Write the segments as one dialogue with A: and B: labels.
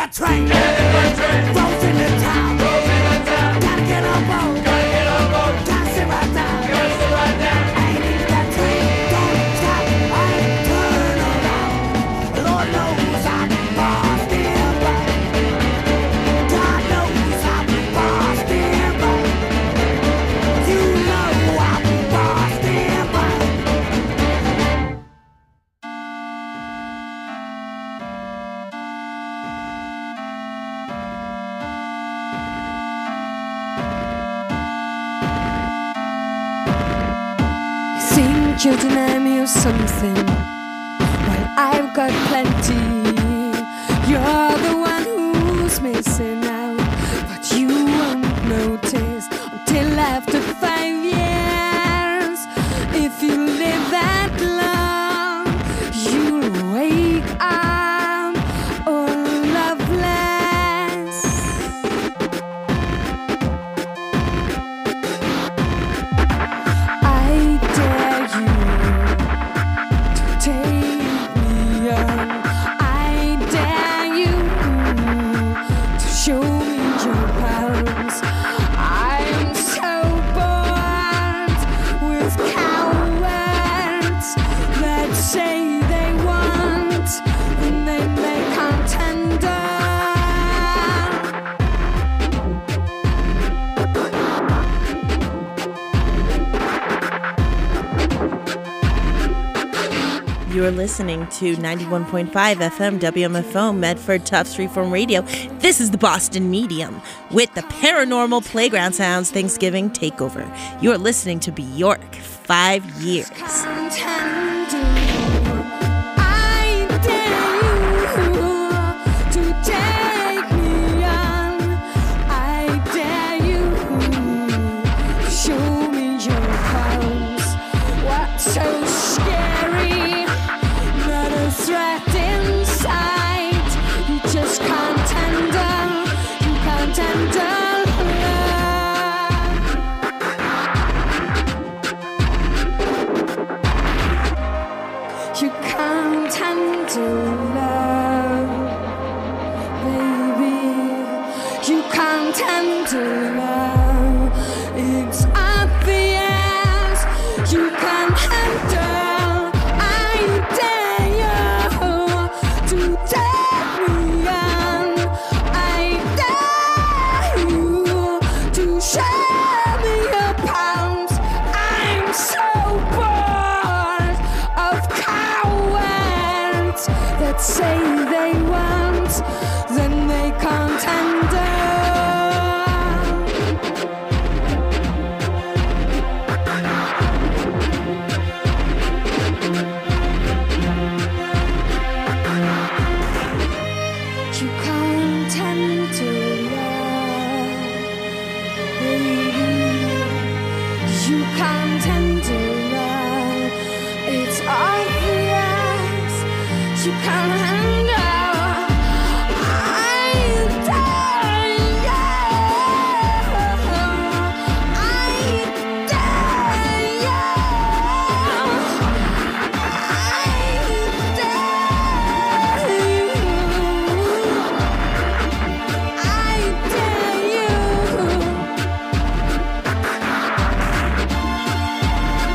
A: that train. Rolls in the town. Gotta get on board. Gotta sit right down. Ain't in that train. Don't stop. I ain't turn around. Lord knows I'm bossed in right. God knows I'm bossed in right. You know I'm bossed in right.
B: Think you deny me of something? Well, I've got plenty. You're the one who's missing out, but you won't notice until after 5 years. If you live that long, you'll wake up all loveless. I dare you to take me on. I dare you to show me your powers. I'm so bored with cowards that say they want and then they can't tender.
C: You're listening to 91.5 FM WMFO Medford Tufts Freeform Radio. This is the Boston Medium with the Paranormal Playground Sounds Thanksgiving Takeover. You're listening to Bjork, 5 years.
B: I dare you to take me on. I dare you to show me your powers. What's so scary? Not a threat in sight. You just can't handle. You can't handle love. You can't handle love, baby. You can't handle love. It's obvious. You can't handle. I dare you to take me on. I dare you to show me your pounds. I'm so bored of cowards that say they want, then they can't handle. You can't handle love, baby. You can't handle love. It's obvious. You can't handle. I dare you. I dare you. I dare you.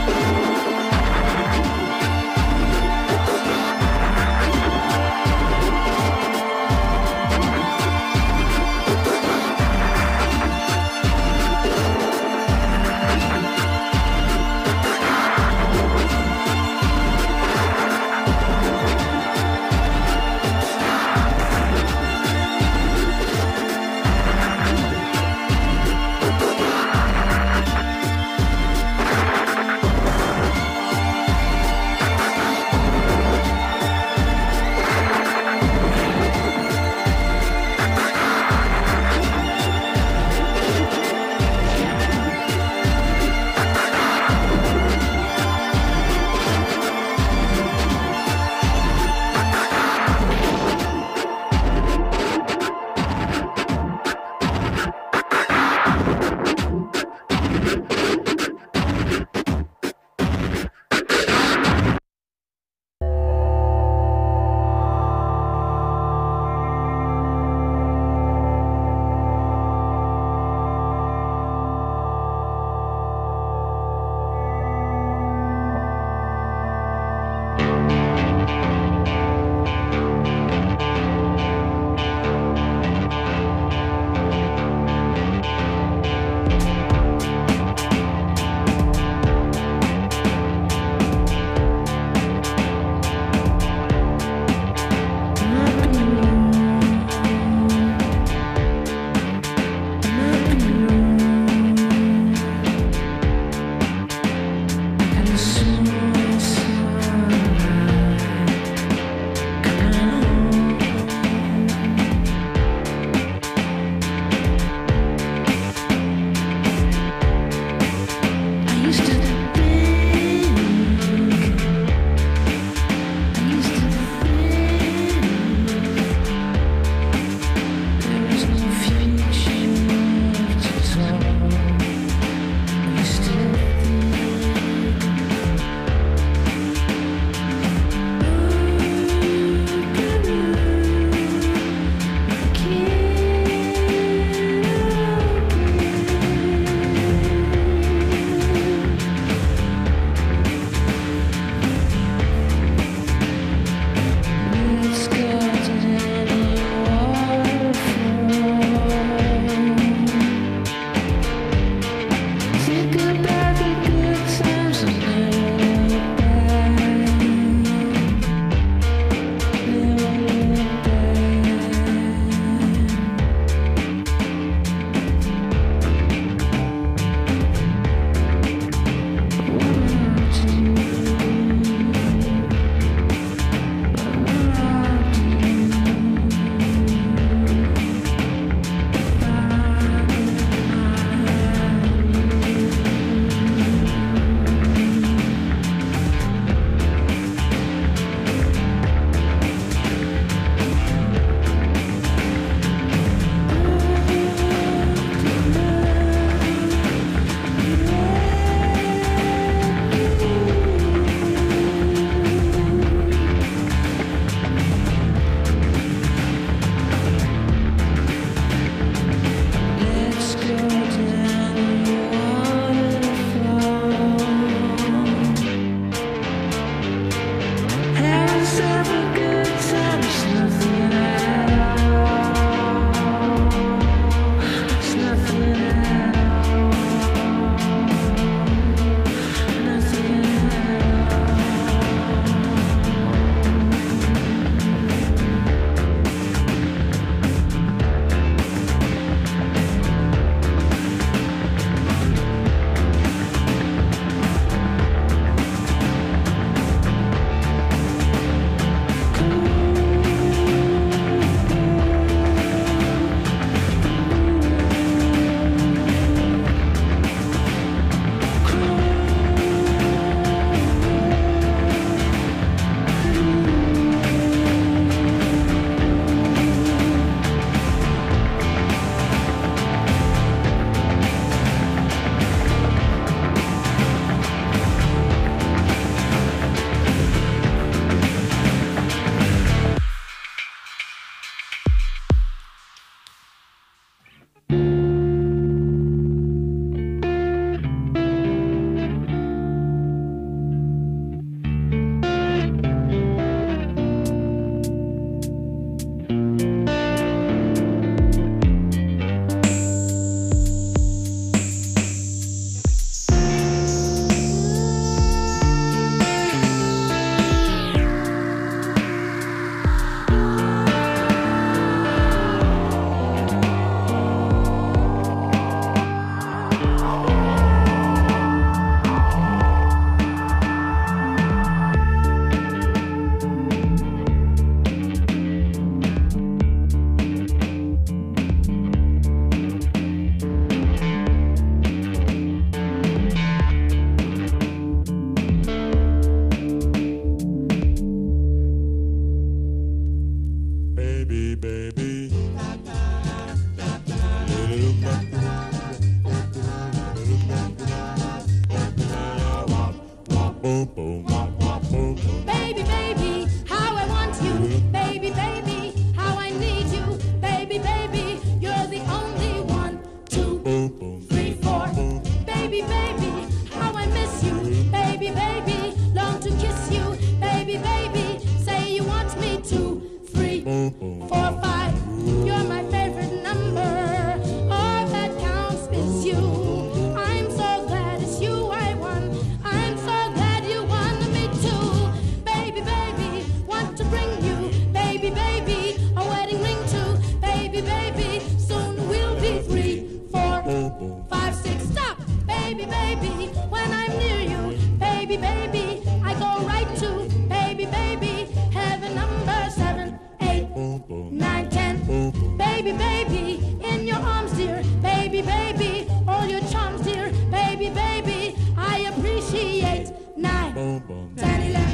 B: baby, baby, in your arms, dear, baby, baby, all your charms, dear, baby, baby, I appreciate 9, 10, 11.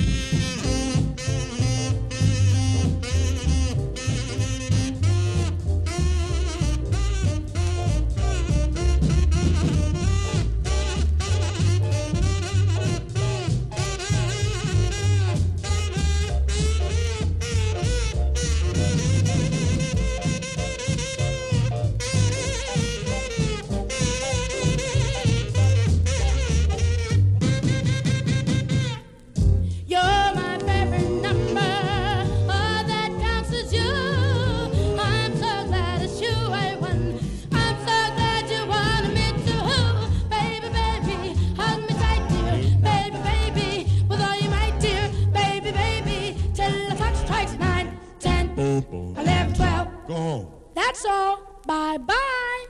B: That's all. Bye-bye.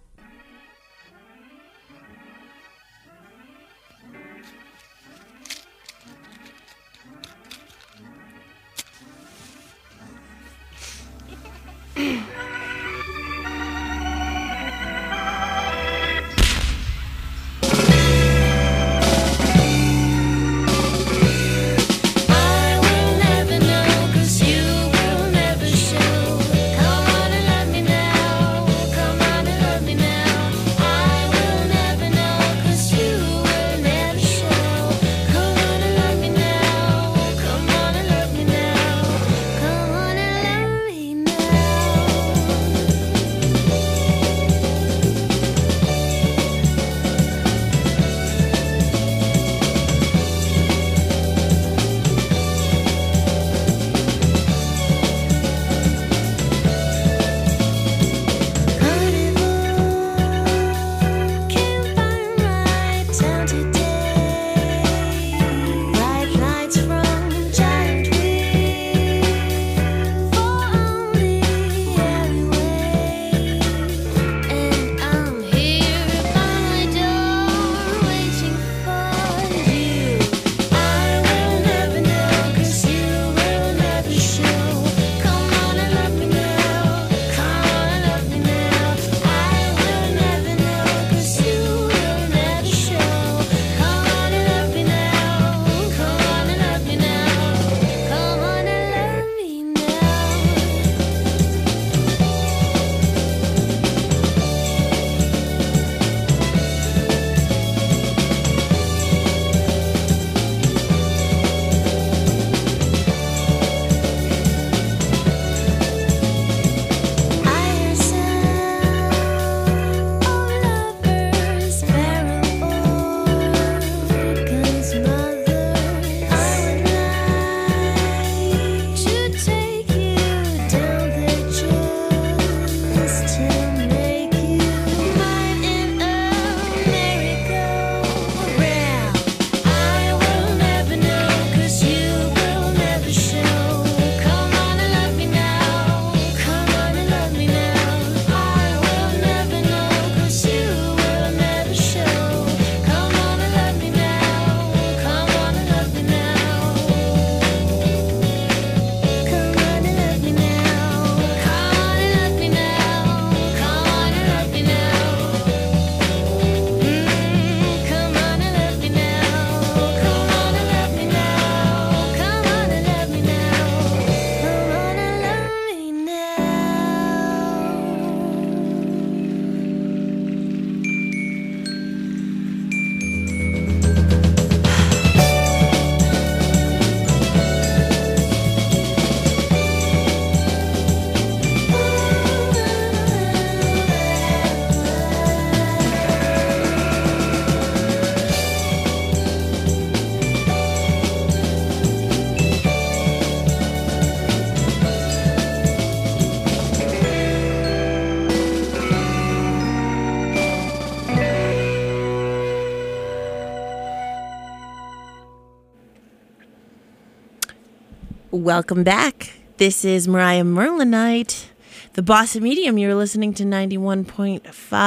C: Welcome back. This is Mariah Merlinite, the Boston Medium. You're listening to 91.5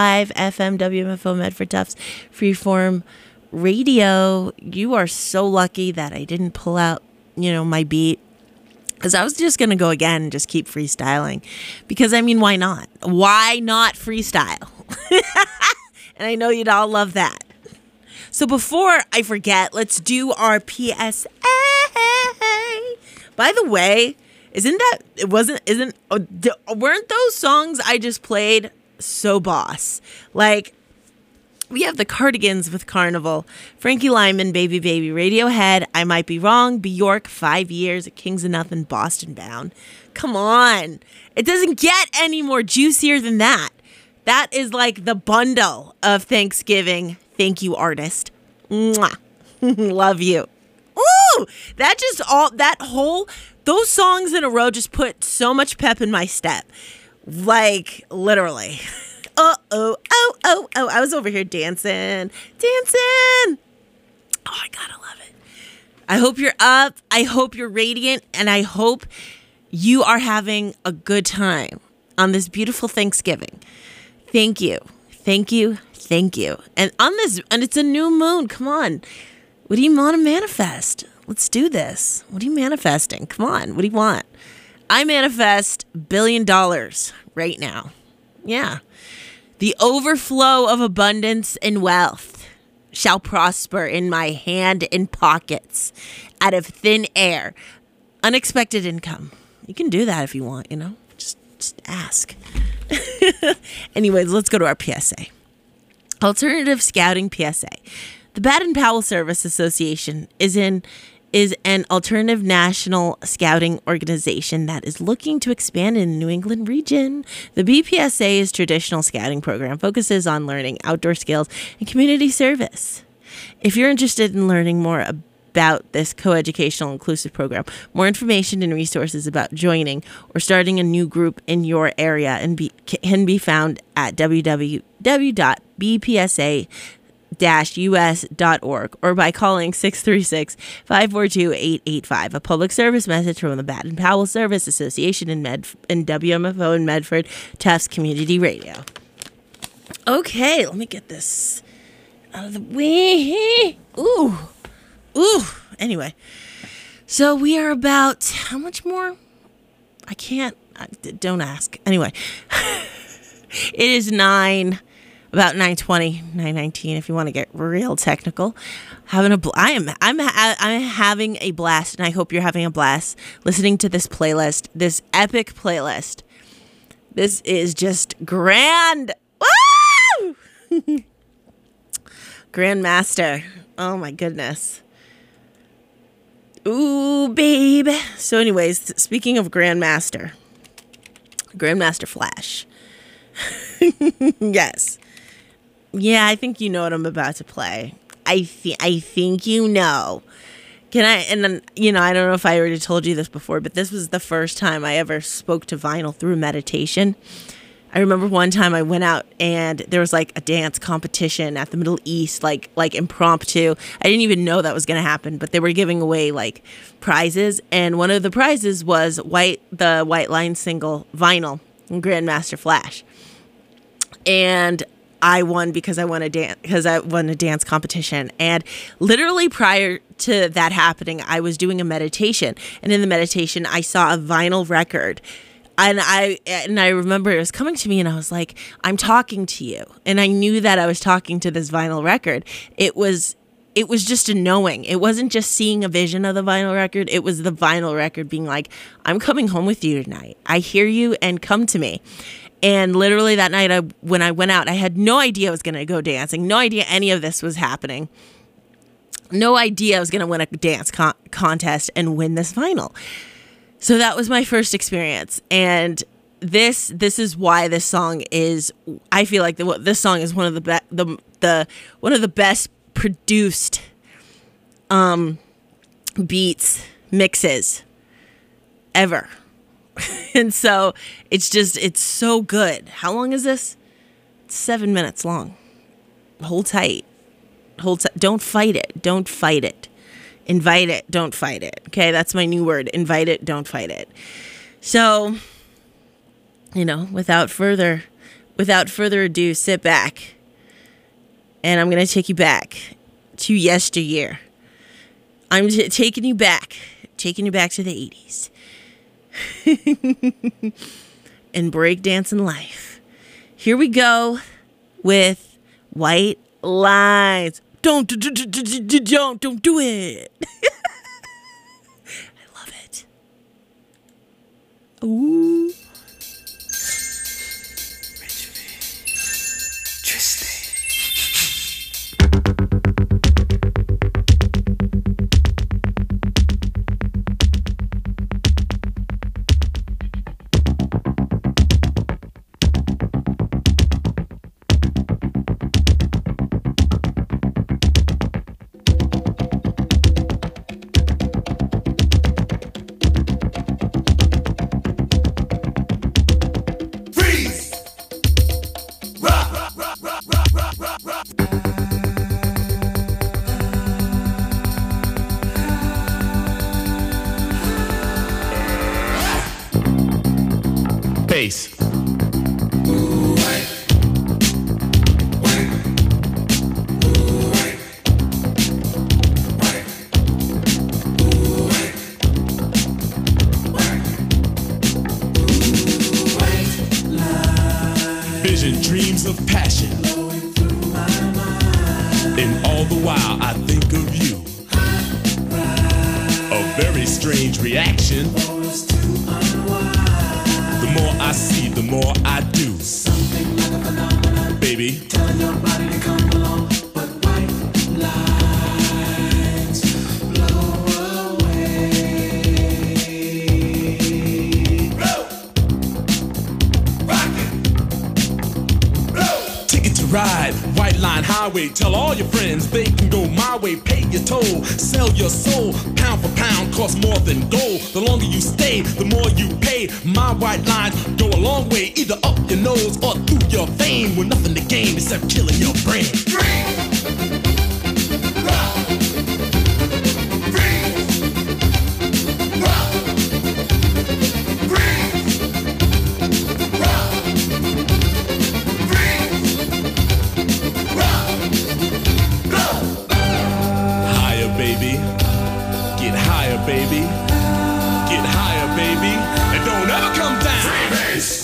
C: FM WMFO Medford Tufts Freeform Radio. You are so lucky that I didn't pull out, my beat Because I was just going to go again and just keep freestyling. Because, I mean, why not? Why not freestyle? And I know you'd all love that. So before I forget, let's do our PSA. By the way, weren't those songs I just played so boss? Like, we have the Cardigans with Carnival, Frankie Lyman, Baby Baby, Radiohead, I Might Be Wrong, Bjork, 5 Years, Kings of Nothing, Boston Bound. Come on. It doesn't get any more juicier than that. That is like the bundle of Thanksgiving. Thank you, artist. Mwah. Love you. Ooh, those songs in a row just put so much pep in my step. Like, literally. Oh, I was over here dancing. Oh, I gotta love it. I hope you're up. I hope you're radiant. And I hope you are having a good time on this beautiful Thanksgiving. Thank you. And it's a new moon. Come on. What do you want to manifest? Let's do this. What are you manifesting? Come on. What do you want? I manifest $1 billion right now. Yeah. The overflow of abundance and wealth shall prosper in my hand and pockets out of thin air. Unexpected income. You can do that if you want, just ask. Anyways, let's go to our PSA. Alternative Scouting PSA. The Baden-Powell Service Association is an alternative national scouting organization that is looking to expand in the New England region. The BPSA's traditional scouting program focuses on learning outdoor skills and community service. If you're interested in learning more about this coeducational inclusive program, more information and resources about joining or starting a new group in your area can be found at www.bpsa-us.org or by calling 636-542-885. A public service message from the Baden-Powell Service Association and WMFO in Medford, Tufts Community Radio. Okay, let me get this out of the way. Ooh. Anyway, so we are about, how much more? Don't ask. Anyway, it is about 9:20, 9:19. If you want to get real technical, I'm having a blast, and I hope you're having a blast listening to this playlist, this epic playlist. This is just grand. Woo! Grandmaster. Oh my goodness. Ooh, babe. So, anyways, speaking of Grandmaster Flash. Yes. Yeah, I think you know what I'm about to play. I think you know. I don't know if I already told you this before, but this was the first time I ever spoke to vinyl through meditation. I remember one time I went out and there was like a dance competition at the Middle East, like impromptu. I didn't even know that was going to happen, but they were giving away like prizes. And one of the prizes was the White Line single vinyl, Grandmaster Flash. And I won because I won a dance competition. And literally prior to that happening, I was doing a meditation. And in the meditation, I saw a vinyl record. And I remember it was coming to me and I was like, I'm talking to you. And I knew that I was talking to this vinyl record. It was just a knowing. It wasn't just seeing a vision of the vinyl record. It was the vinyl record being like, I'm coming home with you tonight. I hear you and come to me. And literally that night when I went out, I had no idea I was going to go dancing. No idea any of this was happening. No idea I was going to win a dance contest and win this vinyl. So that was my first experience, and this is why this song is. I feel like this song is one of the one of the best produced beats mixes ever, and so it's so good. How long is this? It's 7 minutes long. Hold tight. Don't fight it. Don't fight it. Invite it, don't fight it. Okay, that's my new word. Invite it, don't fight it. So, without further ado, sit back. And I'm going to take you back to yesteryear. I'm taking you back to the 80s. and breakdancing life. Here we go with White Lines. Don't do it. I love it. Ooh.
D: Bass. Vision, dreams of passion, and all the while I think of you. A very strange reaction. The more I see, the more I do. Something like a phenomenon, baby. Telling your body to come along, but white lines blow away. Blow, rock it, blow. Ticket to ride, White Line Highway. Tell all your friends they can go my way. Pay your toll, sell your soul. Pound for pound, costs more than gold. The longer you stay, the more you pay. My white lines go a long way, either up your nose or through your vein, with nothing to gain except killing your brain. Higher, baby. Get higher, baby. Get higher, baby. And don't ever come down. Freebase.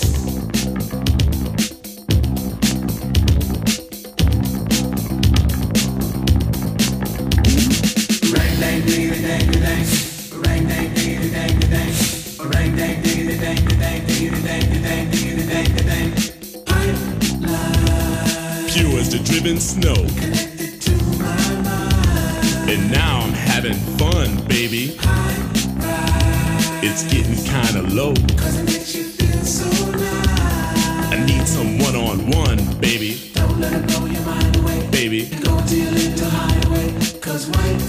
D: Rang dang diggity dang dang. Rang dang diggity dang dang. Rang dang diggity dang dang diggity dang dang diggity dang dang. Pipeline. Pure as the driven snow. Connected to my mind. And now I'm having fun, baby. It's getting kinda low. Cause it makes you feel so nice. I need some one-on-one, baby. Don't let it blow your mind away. Baby. Go till a little highway. Cause white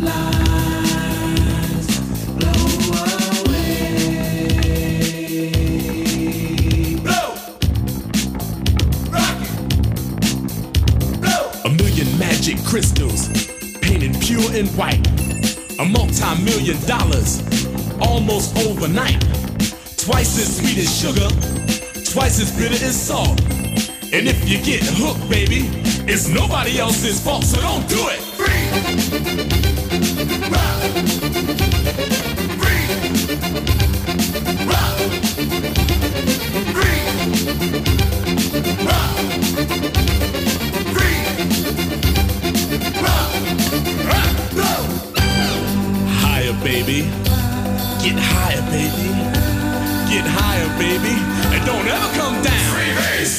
D: lines blow away. Blow! Rock it! Blow! A million magic crystals painted pure and white. A multi-million dollars. Almost overnight. Twice as sweet as sugar, twice as bitter as salt. And if you get hooked, baby, it's nobody else's fault, so don't do it. Free. Rock. Free. Rock. Free. Rock. Free. Rock. Rock. Go. Higher, baby. Get higher, baby. Get higher, baby. And don't ever come down. Freebase.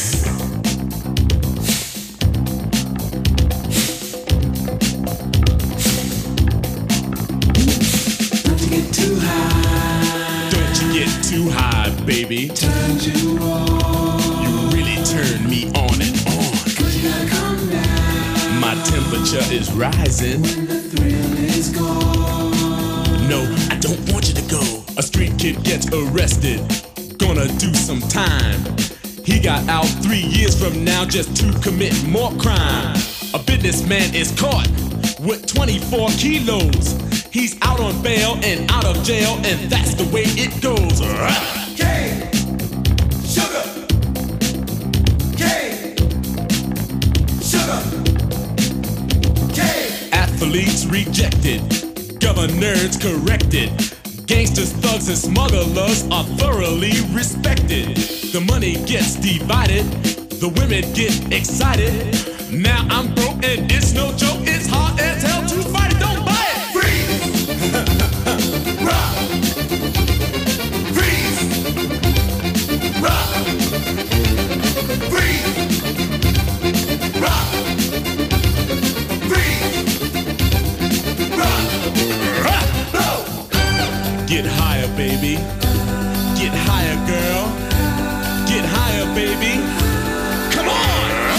D: Don't you get too high. Don't you get too high, baby. Turn you on. You really turn me on and on. Cause you gotta come down. My temperature is rising. When the thrill is gone. No, I don't want you to go. A street kid gets arrested, gonna do some time. He got out 3 years from now just to commit more crime. A businessman is caught with 24 kilos. He's out on bail and out of jail, and that's the way it goes. Cane, sugar, cane, sugar, cane. Athletes rejected, governors corrected. Gangsters, thugs, and smugglers are thoroughly respected. The money gets divided, the women get excited. Now I'm broke and it's no joke, it's hard as hell to fight it, don't buy it! Freeze! Rock! Freeze! Rock! Freeze! Rock! Freeze! Rock! Rock! No! Get higher, baby. Get higher, girl. Get higher, baby. Come on!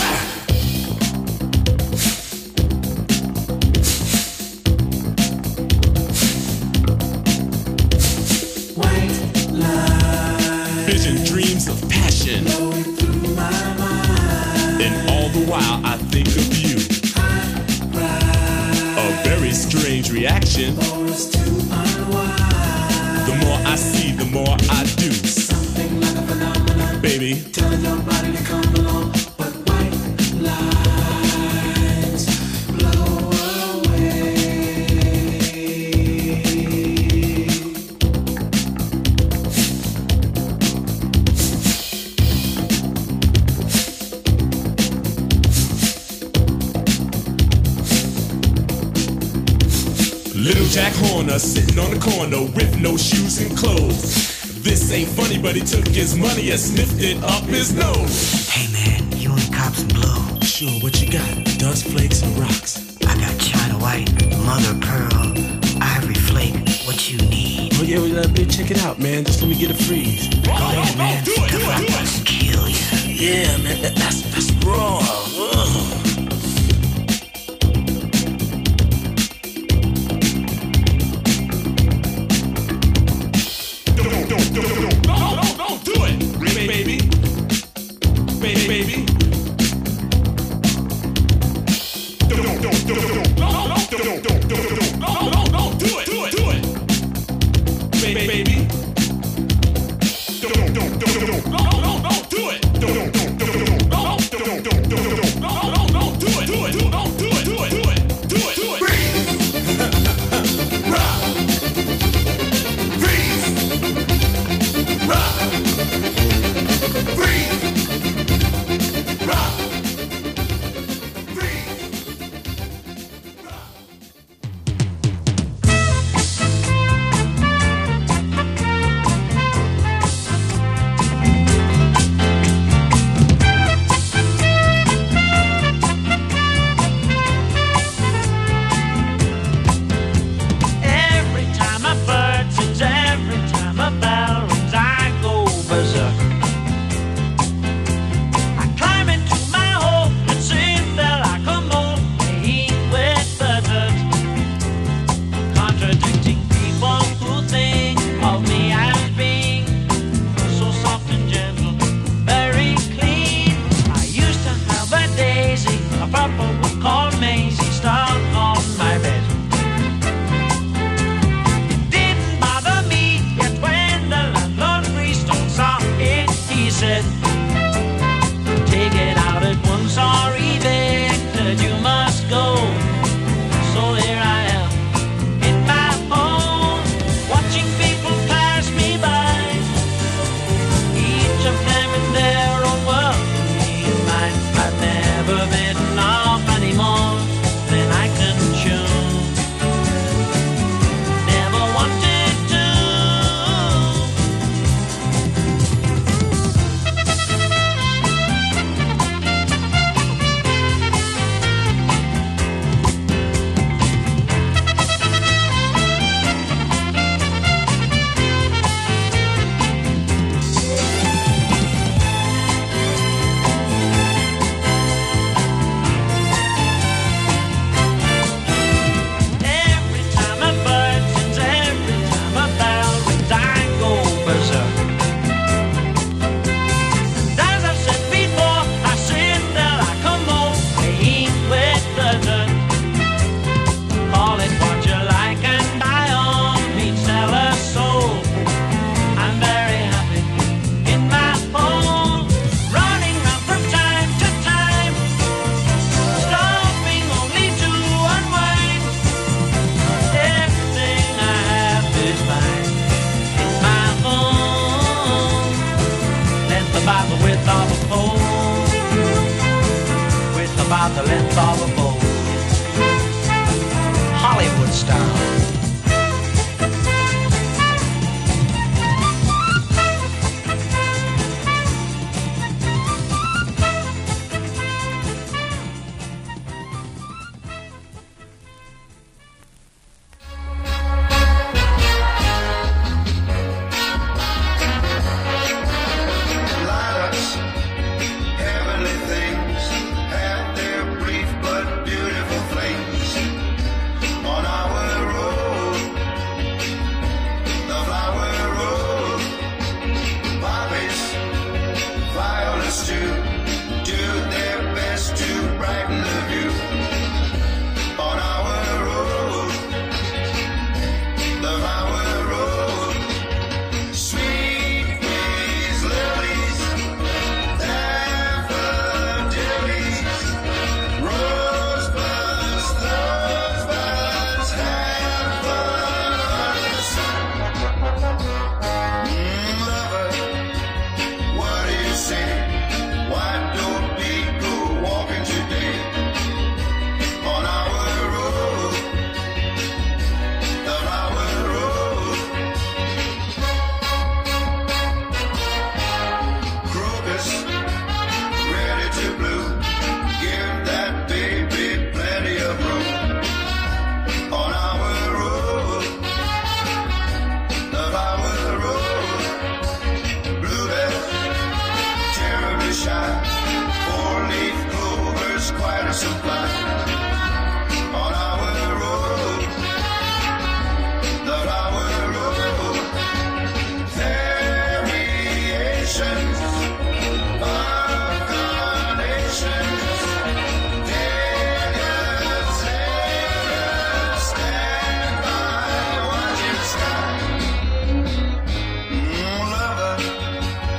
D: White light. Vision, dreams of passion. Flowing through my mind. And all the while I think of you. A very strange reaction. For us to unwind. The more I see, the more I do. Something like a phenomenon, baby. Telling your body to come along, but white lines blow away. Little Jack Horner sitting on the corner with no shoes and clothes. This ain't funny, but he took his money and sniffed it up his nose.
E: Hey man, you want cops and blow?
D: Sure, what you got? Dust flakes and rocks.
E: I got China White, Mother Pearl, Ivory Flake. What you need?
D: Oh yeah, well, check it out, man. Just let me get a freeze.
E: Go ahead, man.
D: Do it, do
E: If I
D: it, do it.
E: must kill you.
D: Yeah, man, that's raw. Ugh. Don't do it, baby. Baby. Don't do it. Baby. Don't do it. Rock. Freeze. Rock. Freeze.
E: of a pole, with about the length of a bowl, Hollywood style.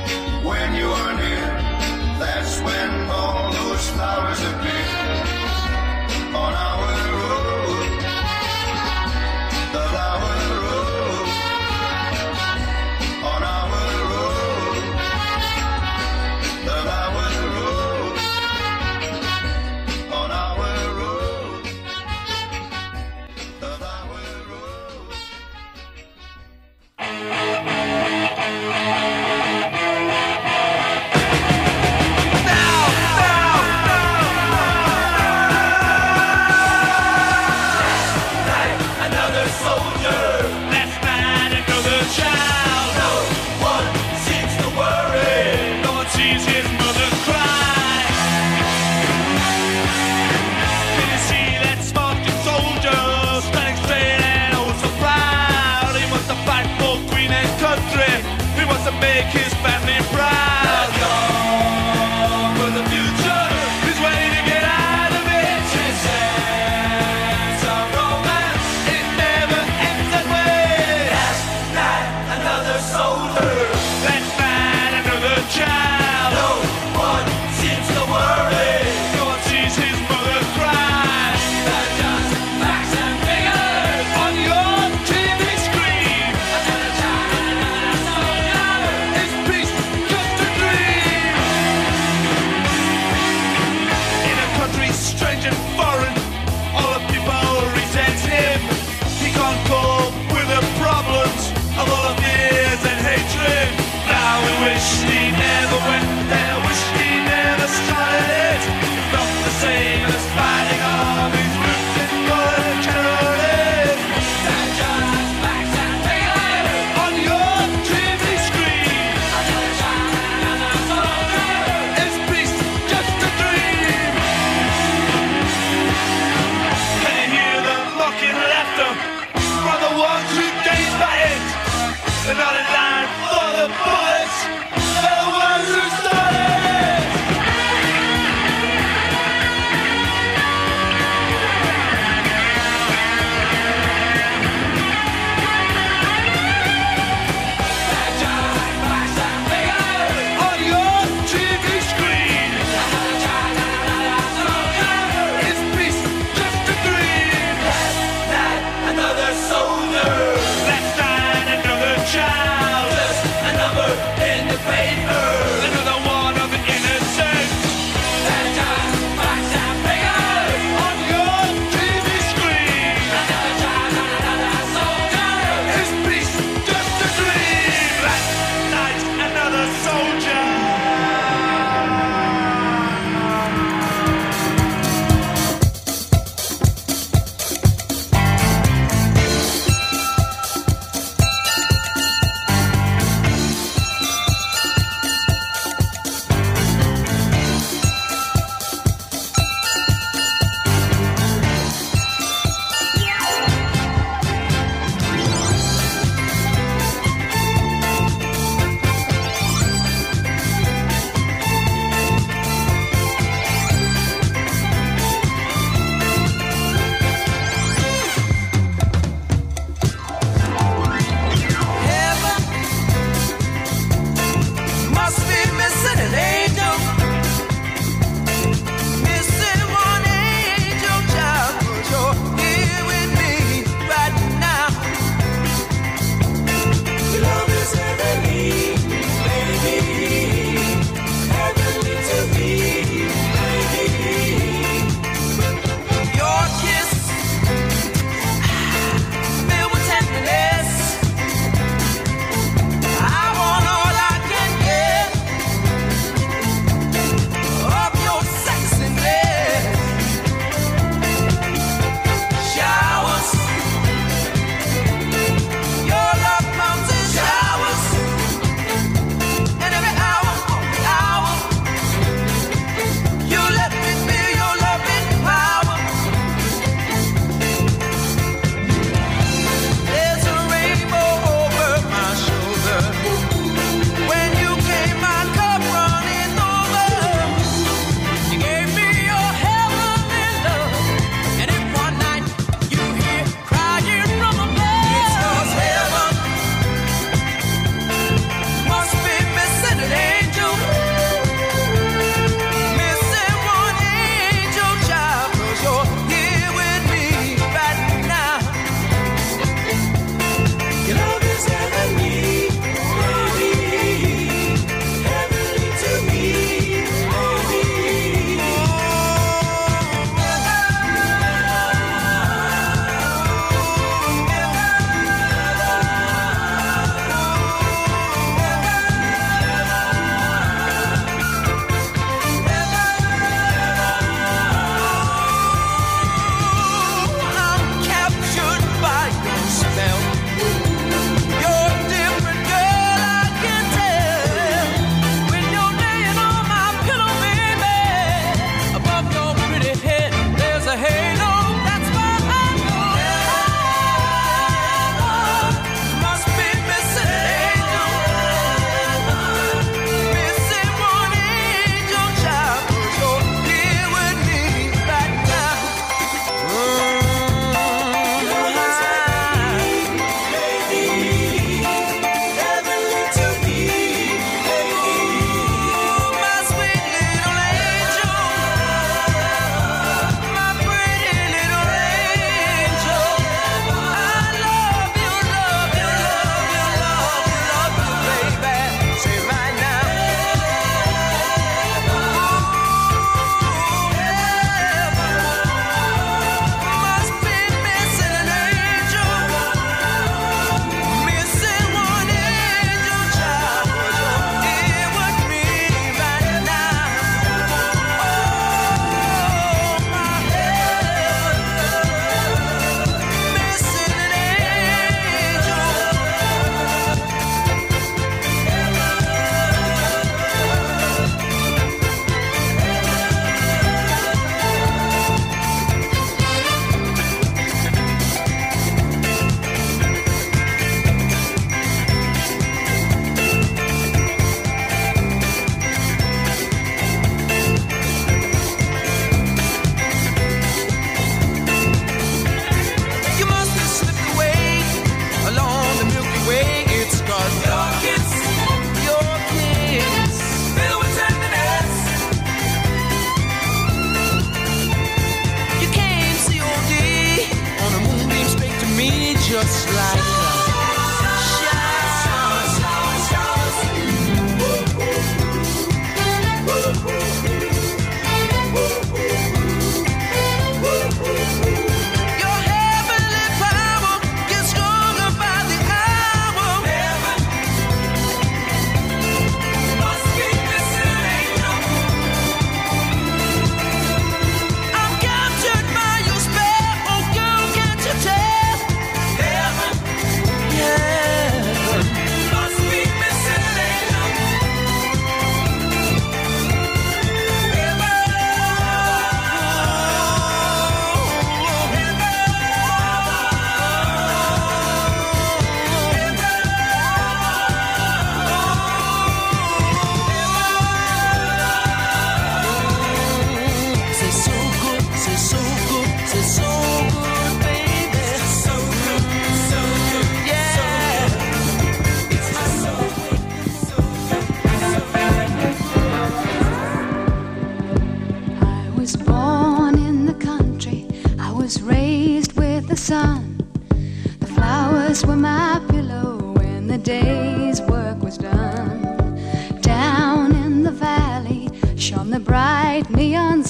F: When you are near, that's when all those flowers appear. sun. The flowers were my pillow when the day's work was done. Down in the valley shone the bright neon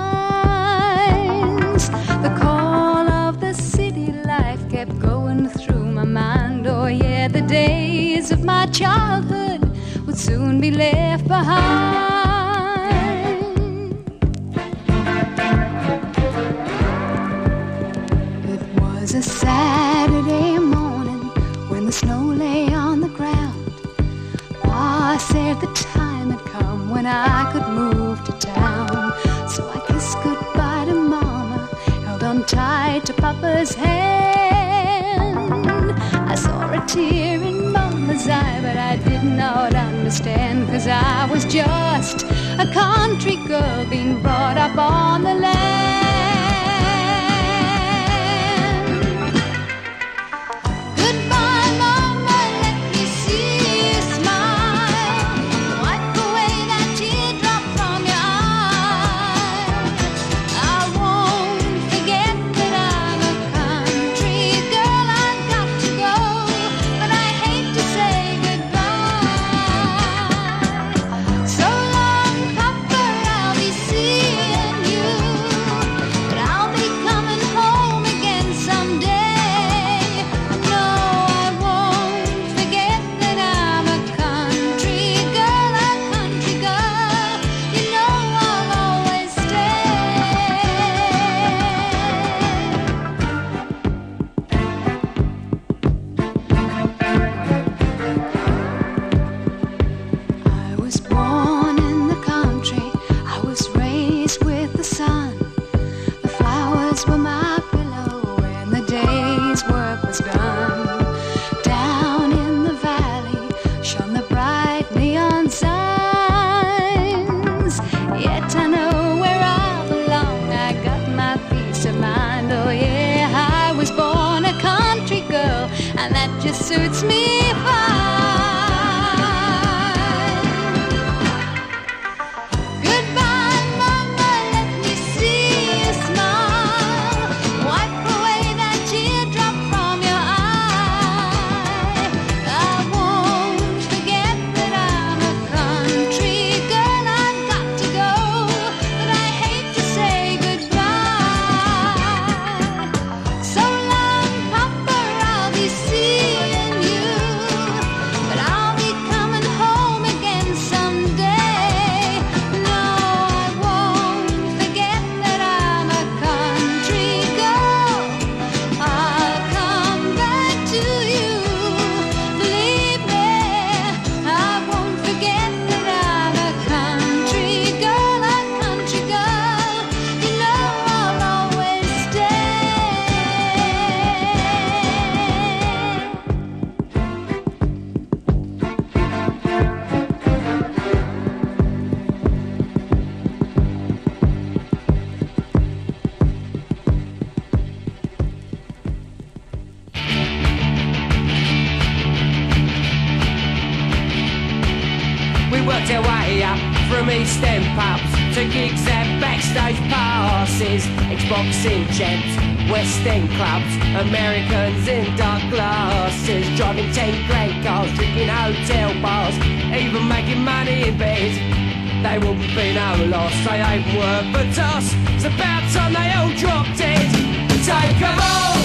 F: signs. The call of the city life kept going through my mind. Oh yeah, the days of my childhood would soon be left behind. It was a Saturday morning when the snow lay on the ground. Pa said the time had come when I could move to town. So I kissed goodbye to Mama, held on tight to Papa's hand. I saw a tear in Mama's eye, but I did not understand, 'cause I was just a country girl being brought up on the land. Goodbye, Mama, let me see you smile. Wipe away that teardrop from your eye. I won't forget that I'm a country girl. I've got to go, but I hate to say goodbye. So long, Papa, I'll be seeing you, but I'll be coming home again someday. No, I won't forget that I'm a country girl, a country girl. You know I'll always stay. I was born in the country, I was raised with the sun. The flowers were my pillow when the day's work was done. Down in the valley shone the bright neon signs. Yet I know where I belong, I got my peace of mind. Oh yeah, I was born a country girl, and that just suits me fine. Goodbye, Mama, let me see you smile. Wipe away that teardrop from your eye. I won't forget that I'm a country girl. I've got to go, but I hate to say goodbye. So long, Papa, I'll be seeing you, but I'll be coming home again someday. No, I won't forget that I'm a country girl. I'll come back to you, believe me. I won't forget that I'm a country girl, a country girl. You know I'll always stay.
G: We worked our way up from East End pubs to gigs at backstage passes, Xboxing champs, West End clubs, Americans in dark glasses, driving 10 grand cars, drinking hotel bars, even making money in bed. They wouldn't be no loss, they ain't worth a toss. It's about time they all drop dead. Take 'em all,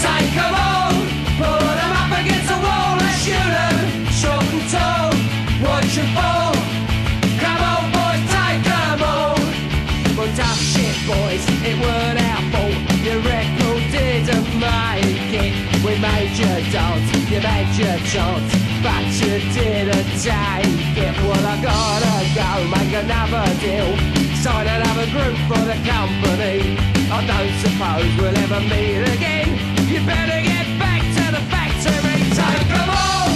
G: put 'em up against the wall and shoot 'em, short and tall, watch 'em fall. Come on, boys, take 'em all. But tough shit, boys, it weren't our fault. Your record didn't make it. We made you dance, you made your chance, but you didn't take it. Well, I gotta go make another deal, sign another group for the company. I don't suppose we'll ever meet again. You better get back to the factory. Take 'em all,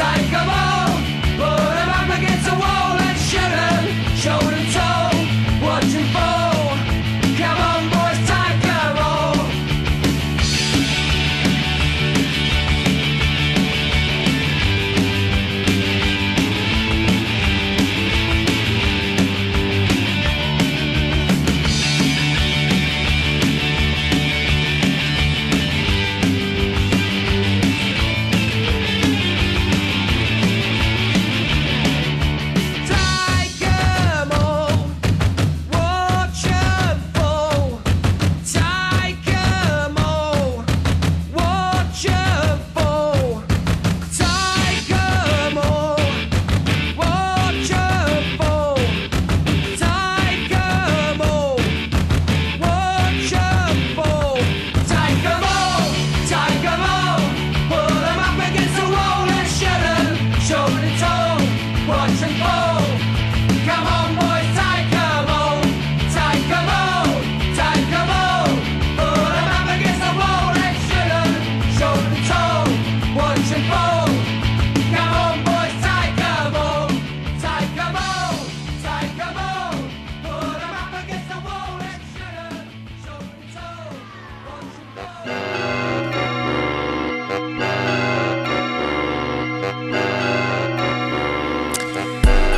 G: put 'em up against the wall and shoot 'em, short and tall, watch 'em fall. Come on, boys, take 'em all.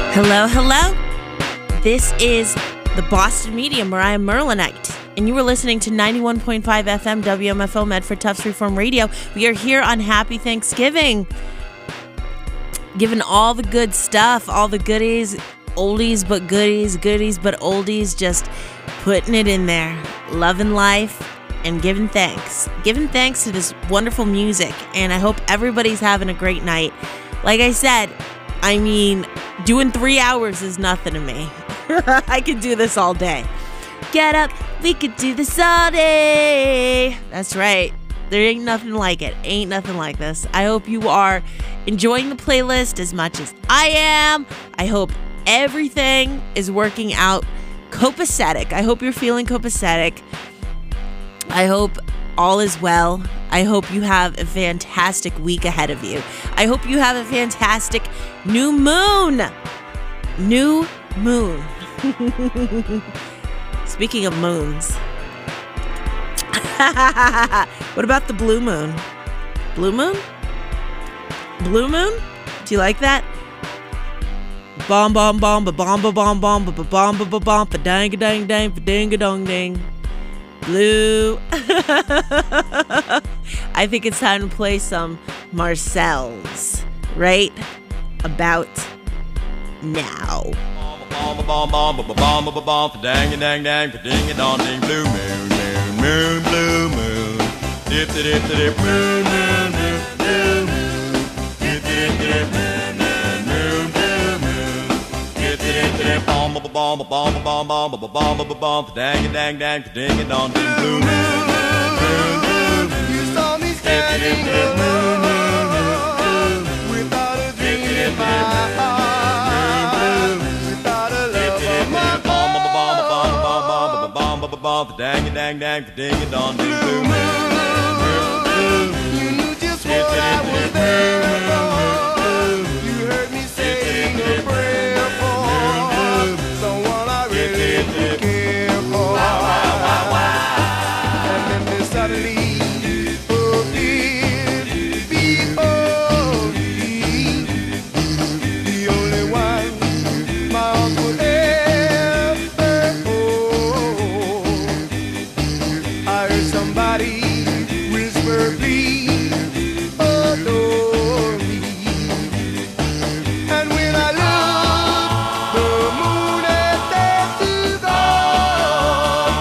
C: Hello, hello. This is the Boston Medium, where I am Merlinite, and you were listening to 91.5 FM WMFO Medford Tufts Reform Radio. We are here on Happy Thanksgiving, giving all the good stuff, all the goodies, oldies but goodies, goodies but oldies, just putting it in there, loving life and giving thanks to this wonderful music. And I hope everybody's having a great night. Like I said, I mean, doing 3 hours is nothing to me. I could do this all day. Get up, we could do this all day. That's right. There ain't nothing like it. Ain't nothing like this. I hope you are enjoying the playlist as much as I am. I hope everything is working out copacetic. I hope you're feeling copacetic. I hope all is well. I hope you have a fantastic week ahead of you. I hope you have a fantastic new moon. New moon. Speaking of moons. What about the blue moon? Blue moon? Blue moon? Do you like that? Bomb bomb bomb ba bomb ba bomb bomb ba bomb ba ba bomb ba dang a dang dang ba ding a dong ding. Blue. I think it's time to play some Marcel's right about now.
H: Bomb bomb bomb ba bomb ba bomb ba dang a dang dang ba ding a dong ding. Blue moon moon moon blue moon. Dip dip dip moon moon moon blue moon. Dip dip dip moon moon moon blue moon. Dip dip dip bomb ba bomb ba bomb ba bomb bomb ba bomb ba bomb ba dang a dang dang ba ding a dong ding. Blue moon moon moon. You saw me standing alone without a dream in my heart, without a love of my own. Dang a dang dang ding a dong ding. Blue moon. You knew just what I was there for. You heard me saying a prayer for someone I really care for. And then there suddenly appeared before me the only one my arms would ever hold. I heard somebody whisper, please adore me. And when I looked, the moon had set to gold.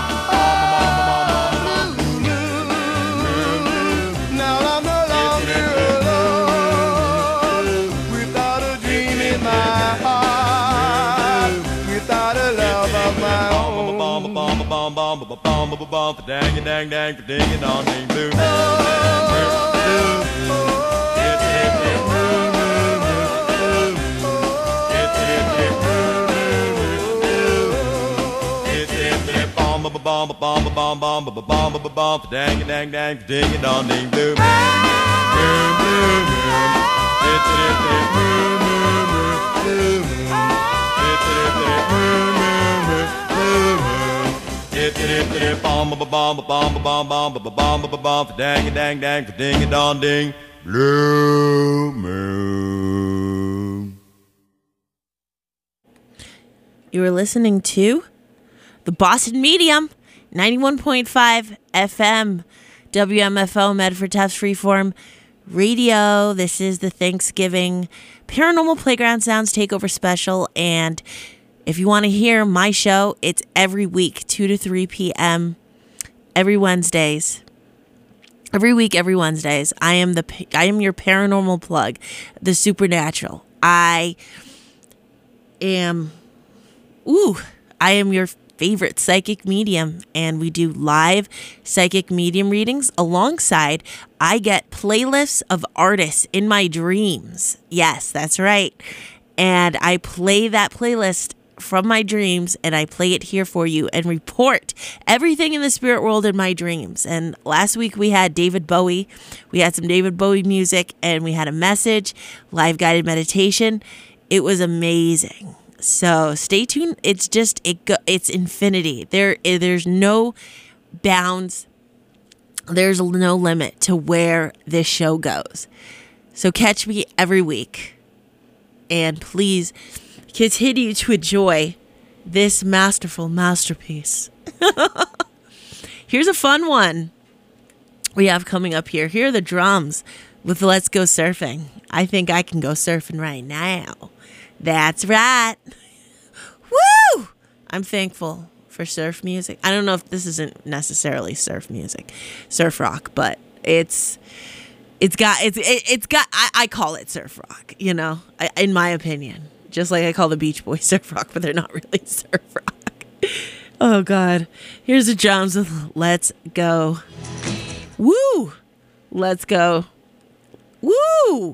H: Oh, blue moon. Now I'm no longer alone, without a dream in my heart, without a love of my own. Dang a dang dang ding a dong ding. Blue moon. Bomb bomb bomb bomb bomb bomb bomb bomb dang a dang dang ding a dong ding. Blue moon. Bomb bomb bomb bomb bomb bomb bomb bomb dang a dang dang ding a dong ding. Blue moon.
C: You were listening to the Boston Medium, 91.5 FM, WMFO Medford Tufts Freeform Radio. This is the Thanksgiving Paranormal Playground Sounds Takeover Special, and if you want to hear my show, it's every week, 2 to 3 p.m., every Wednesdays. Every week, every Wednesdays. I am your paranormal plug, the supernatural. I am your favorite psychic medium, and we do live psychic medium readings alongside I get playlists of artists in my dreams. Yes, that's right. And I play that playlist from my dreams, and I play it here for you and report everything in the spirit world in my dreams. And last week we had David Bowie. We had some David Bowie music, and we had a message, live guided meditation. It was amazing. So stay tuned. It's just it's infinity. There's no bounds. There's no limit to where this show goes. So catch me every week, and please continue to enjoy this masterful masterpiece. Here's a fun one we have coming up here. Here are the drums with Let's Go Surfing. I think I can go surfing right now. That's right. Woo! I'm thankful for surf music. I don't know if this isn't necessarily surf music, surf rock, but it's got I call it surf rock, you know, in my opinion. Just like I call the Beach Boys surf rock, but they're not really surf rock. Oh God. Here's the drums with Let's Go. Woo! Let's go. Woo!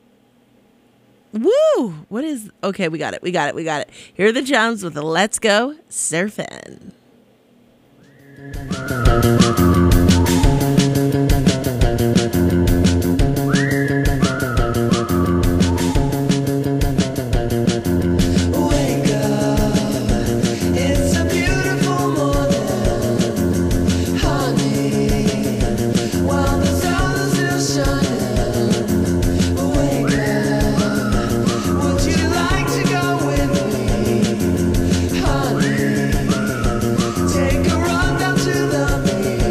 C: Woo! What is... Okay, we got it. Here are the drums with the Let's Go Surfing.
G: Take a run down to the beach.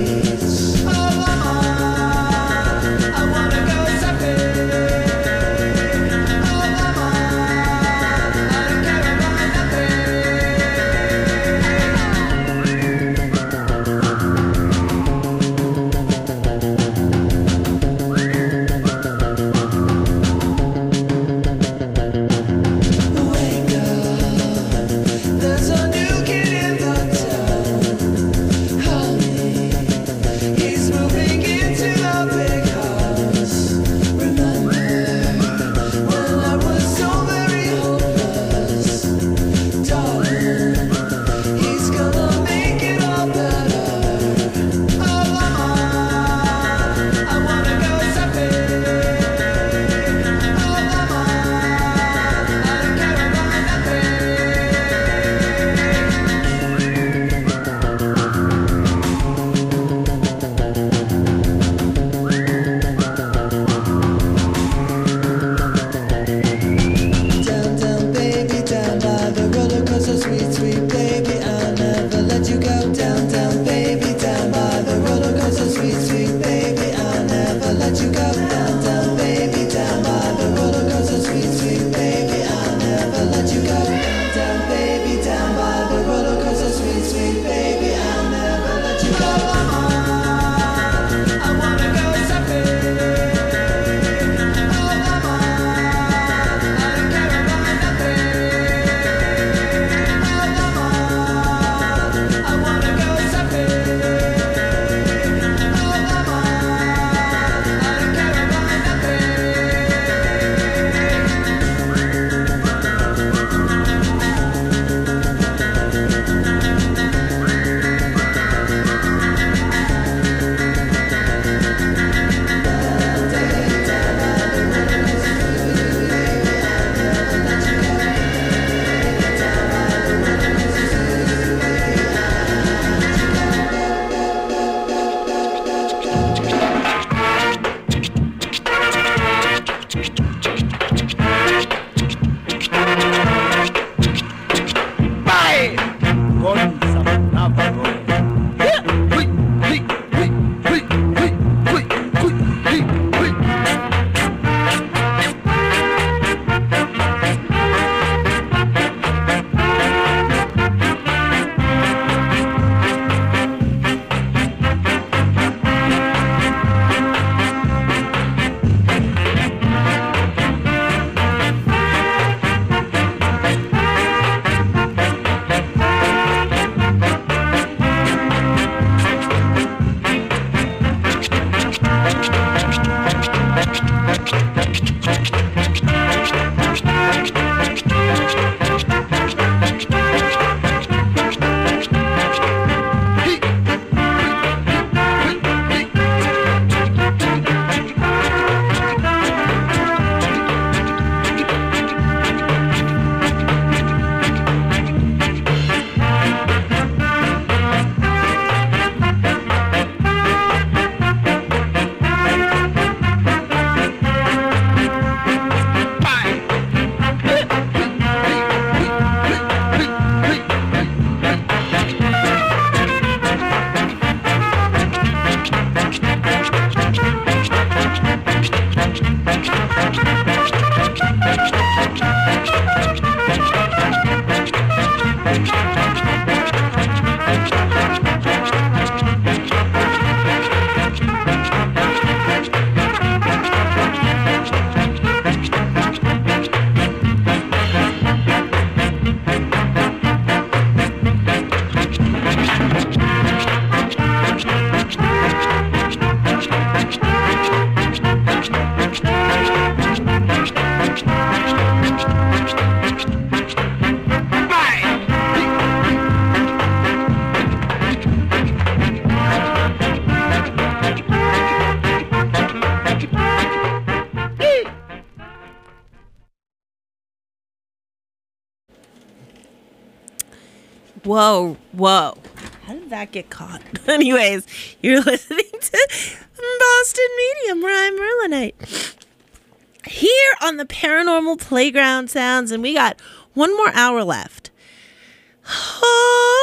C: Whoa. How did that get caught? Anyways, you're listening to Boston Medium, where I'm Merlinite. Here on the Paranormal Playground Sounds, and we got one more hour left. Oh,